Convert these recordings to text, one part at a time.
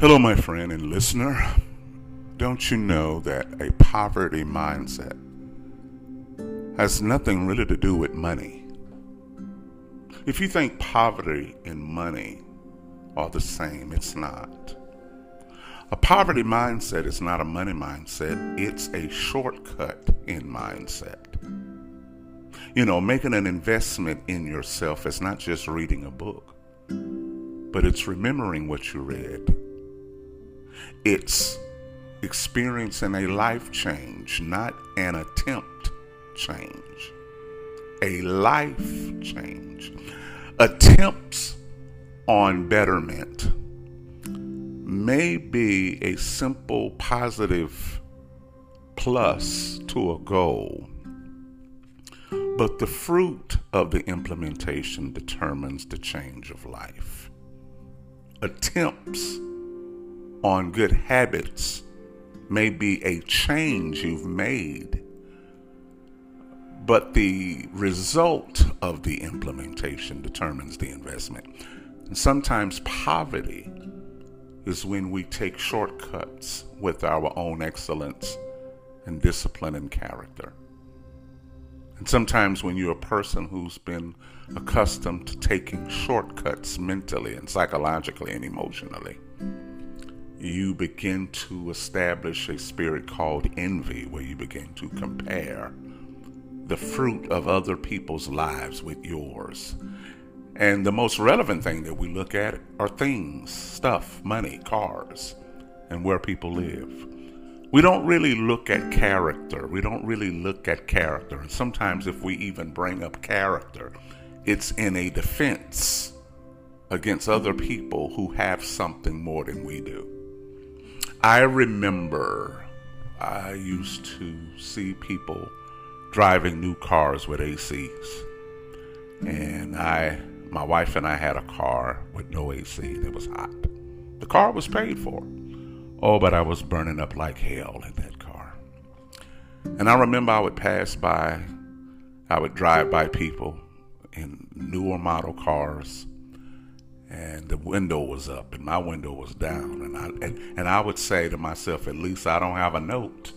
Hello, my friend and listener. Don't you know that a poverty mindset has nothing really to do with money? If you think poverty and money are the same, it's not. A poverty mindset is not a money mindset. It's a shortcut in mindset. Making an investment in yourself is not just reading a book, but it's remembering what you read. It's experiencing a life change, not an attempt change. A life change. Attempts on betterment may be a simple positive plus to a goal, but the fruit of the implementation determines the change of life. Attempts on good habits may be a change you've made, but the result of the implementation determines the investment. And sometimes poverty is when we take shortcuts with our own excellence and discipline and character. And sometimes when you're a person who's been accustomed to taking shortcuts mentally and psychologically and emotionally, you begin to establish a spirit called envy, where you begin to compare the fruit of other people's lives with yours. And the most relevant thing that we look at are things, stuff, money, cars, and where people live. We don't really look at character. And sometimes if we even bring up character, it's in a defense against other people who have something more than we do. I remember I used to see people driving new cars with ACs. And my wife and I had a car with no AC, and it was hot. The car was paid for. Oh, but I was burning up like hell in that car. And I remember I would drive by people in newer model cars, and the window was up and my window was down, and I would say to myself, at least I don't have a note.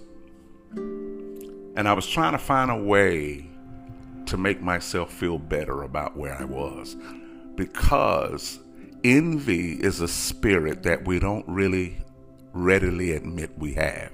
And I was trying to find a way to make myself feel better about where I was, because envy is a spirit that we don't really readily admit we have.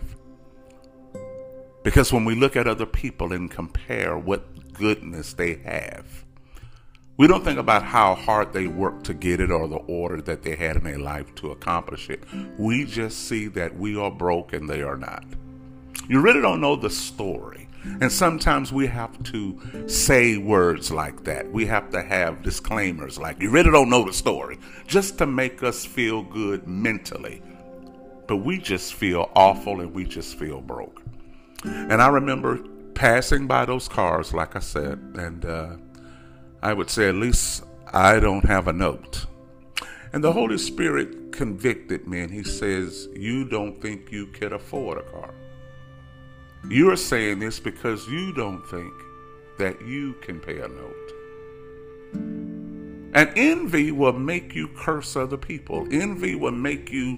Because when we look at other people and compare what goodness they have, we don't think about how hard they worked to get it or the order that they had in their life to accomplish it. We just see that we are broke and they are not. You really don't know the story. And sometimes we have to say words like that. We have to have disclaimers like, you really don't know the story, just to make us feel good mentally. But we just feel awful and we just feel broke. And I remember passing by those cars, like I said, and I would say, at least I don't have a note. And the Holy Spirit convicted me, and he says, you don't think you can afford a car. You're saying this because you don't think that you can pay a note. And envy will make you curse other people. Envy will make you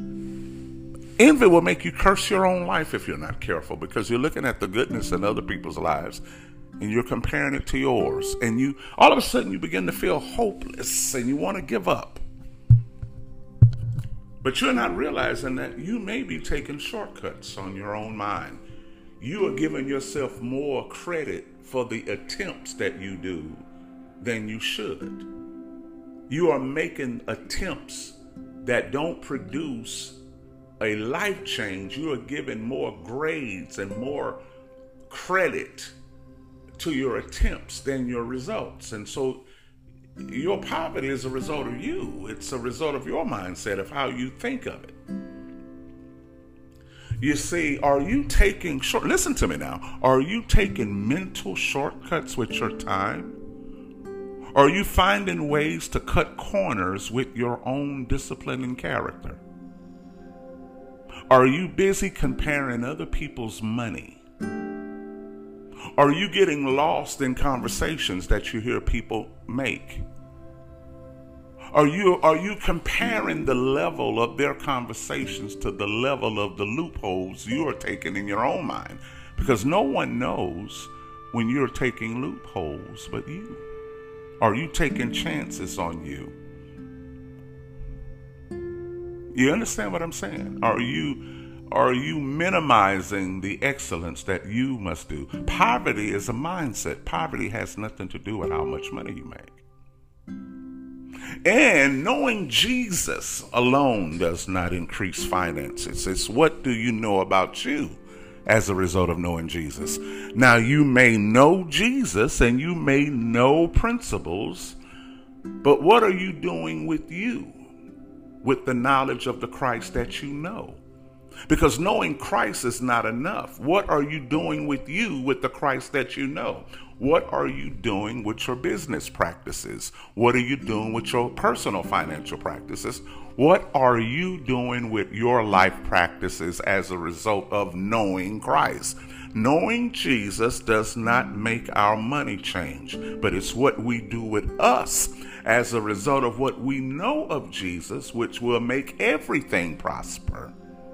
curse your own life if you're not careful, because you're looking at the goodness in other people's lives and you're comparing it to yours, and you all of a sudden you begin to feel hopeless and you want to give up. But you're not realizing that you may be taking shortcuts on your own mind. You are giving yourself more credit for the attempts that you do than you should. You are making attempts that don't produce a life change. You are giving more grades and more credit to your attempts than your results. And so your poverty is a result of you. It's a result of your mindset, of how you think of it. You see, listen to me now, are you taking mental shortcuts with your time? Are you finding ways to cut corners with your own discipline and character? Are you busy comparing other people's money? Are you getting lost in conversations that you hear people make? Are you comparing the level of their conversations to the level of the loopholes you are taking in your own mind? Because no one knows when you're taking loopholes but you. Are you taking chances on you? You understand what I'm saying? Are you minimizing the excellence that you must do? Poverty is a mindset. Poverty has nothing to do with how much money you make. And knowing Jesus alone does not increase finances. It's what do you know about you as a result of knowing Jesus. Now, you may know Jesus and you may know principles, but what are you doing with you, with the knowledge of the Christ that you know? Because knowing Christ is not enough. What are you doing with you, with the Christ that you know? What are you doing with your business practices? What are you doing with your personal financial practices? What are you doing with your life practices as a result of knowing Christ? Knowing Jesus does not make our money change, but it's what we do with us as a result of what we know of Jesus, which will make everything prosper.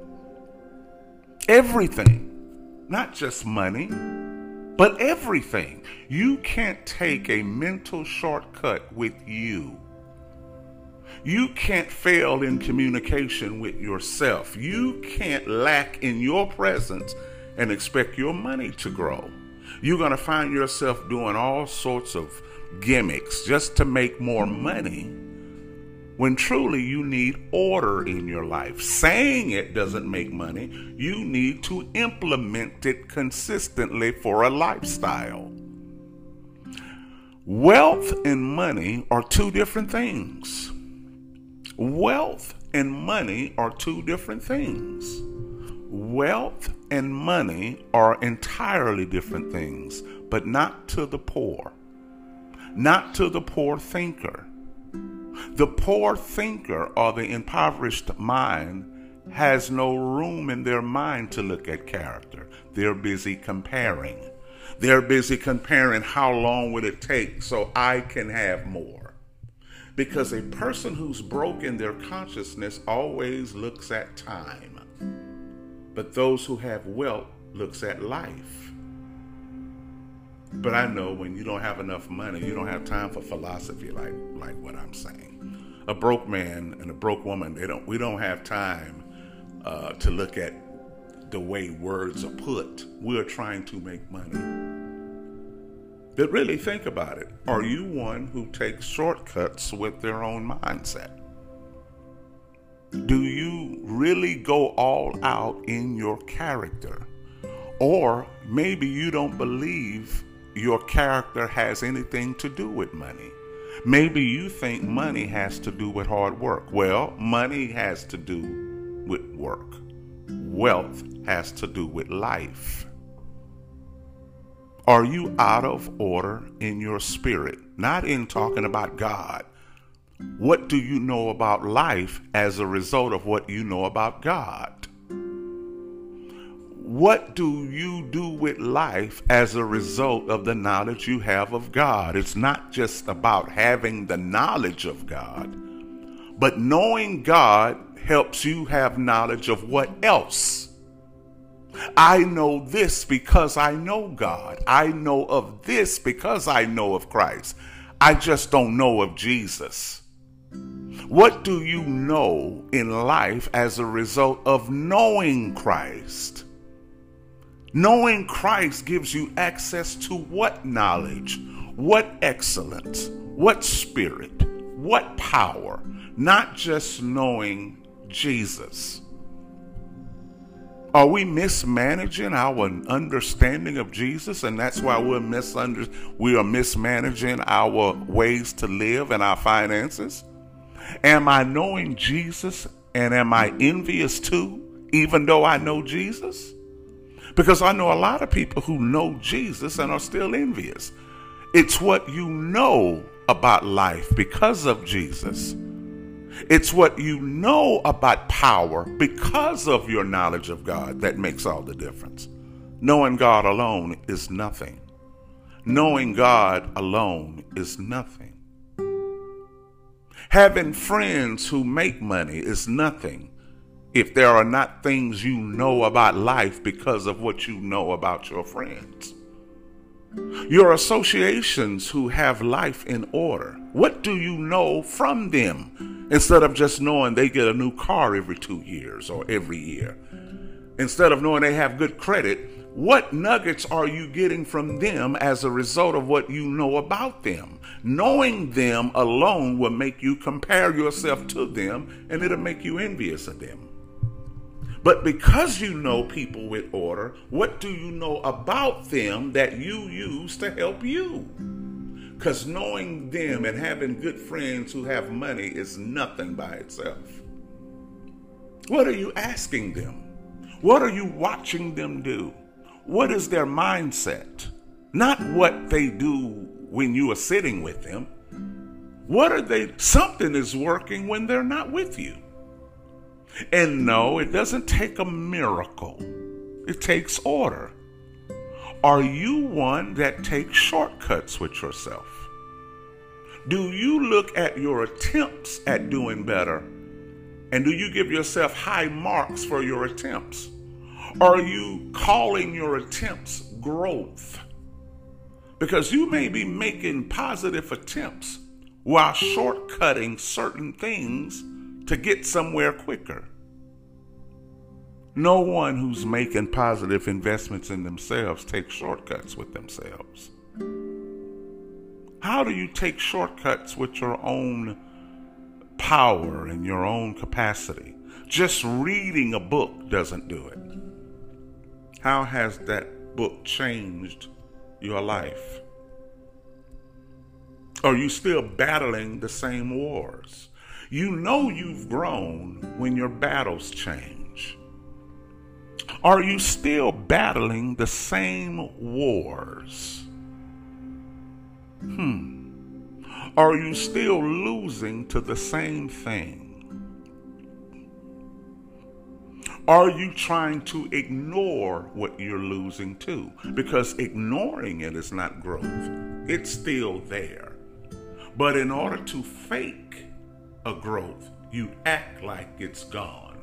Everything, not just money, but everything. You can't take a mental shortcut with you. You can't fail in communication with yourself. You can't lack in your presence and expect your money to grow. You're going to find yourself doing all sorts of gimmicks just to make more money, when truly you need order in your life. Saying it doesn't make money. You need to implement it consistently for a lifestyle. Wealth and money are two different things. Wealth and money are two different things. Wealth and money are entirely different things, but not to the poor. Not to the poor thinker. The poor thinker or the impoverished mind has no room in their mind to look at character. They're busy comparing. They're busy comparing how long would it take so I can have more. Because a person who's broke in their consciousness always looks at time. But those who have wealth looks at life. But I know when you don't have enough money, you don't have time for philosophy like what I'm saying. A broke man and a broke woman, we don't have time to look at the way words are put. We're trying to make money. But really think about it. Are you one who takes shortcuts with their own mindset? Do you really go all out in your character? Or maybe you don't believe your character has anything to do with money. Maybe you think money has to do with hard work. Well, money has to do with work. Wealth has to do with life. Are you out of order in your spirit? Not in talking about God. What do you know about life as a result of what you know about God? What do you do with life as a result of the knowledge you have of God? It's not just about having the knowledge of God, but knowing God helps you have knowledge of what else. I know this because I know God. I know of this because I know of Christ. I just don't know of Jesus. What do you know in life as a result of knowing Christ? Knowing Christ gives you access to what knowledge, what excellence, what spirit, what power, not just knowing Jesus. Are we mismanaging our understanding of Jesus, and that's why we are mismanaging our ways to live and our finances? Am I knowing Jesus and am I envious too, even though I know Jesus? Because I know a lot of people who know Jesus and are still envious. It's what you know about life because of Jesus. It's what you know about power because of your knowledge of God that makes all the difference. Knowing God alone is nothing. Knowing God alone is nothing. Having friends who make money is nothing if there are not things you know about life because of what you know about your friends. Your associations who have life in order, what do you know from them instead of just knowing they get a new car every 2 years or every year? Instead of knowing they have good credit, what nuggets are you getting from them as a result of what you know about them? Knowing them alone will make you compare yourself to them, and it'll make you envious of them. But because you know people with order, what do you know about them that you use to help you? Because knowing them and having good friends who have money is nothing by itself. What are you asking them? What are you watching them do? What is their mindset? Not what they do when you are sitting with them. What are they? Something is working when they're not with you. And no, it doesn't take a miracle. It takes order. Are you one that takes shortcuts with yourself? Do you look at your attempts at doing better? And do you give yourself high marks for your attempts? Are you calling your attempts growth? Because you may be making positive attempts while shortcutting certain things to get somewhere quicker. No one who's making positive investments in themselves takes shortcuts with themselves. How do you take shortcuts with your own power and your own capacity? Just reading a book doesn't do it. How has that book changed your life? Are you still battling the same wars? You know you've grown when your battles change. Are you still battling the same wars? Are you still losing to the same thing? Are you trying to ignore what you're losing to? Because ignoring it is not growth. It's still there. But in order to fake a growth, you act like it's gone.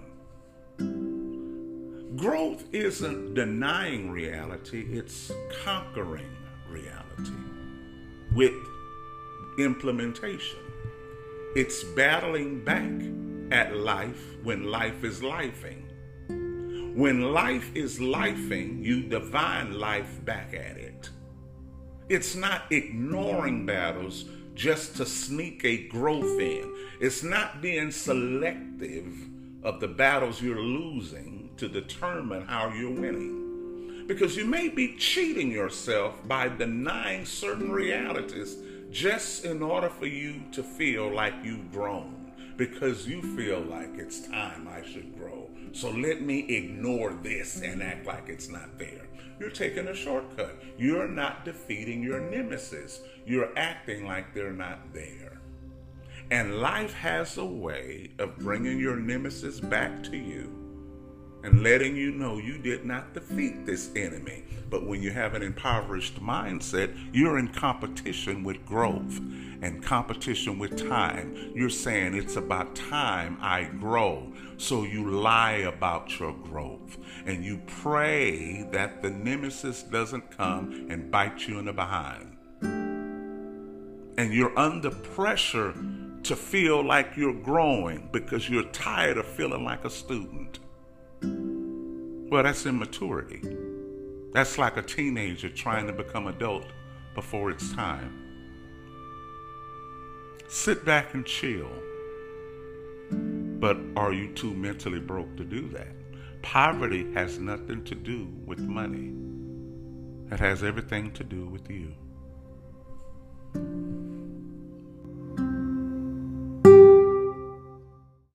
Growth isn't denying reality, it's conquering reality with implementation. It's battling back at life when life is lifing. When life is lifing, you divine life back at it. It's not ignoring battles just to sneak a growth in. It's not being selective of the battles you're losing to determine how you're winning. Because you may be cheating yourself by denying certain realities just in order for you to feel like you've grown. Because you feel like it's time I should grow. So let me ignore this and act like it's not there. You're taking a shortcut. You're not defeating your nemesis. You're acting like they're not there. And life has a way of bringing your nemesis back to you and letting you know you did not defeat this enemy. But when you have an impoverished mindset, you're in competition with growth and competition with time. You're saying it's about time I grow. So you lie about your growth and you pray that the nemesis doesn't come and bite you in the behind. And you're under pressure to feel like you're growing because you're tired of feeling like a student. Well, that's immaturity. That's like a teenager trying to become adult before it's time. Sit back and chill. But are you too mentally broke to do that? Poverty has nothing to do with money. It has everything to do with you.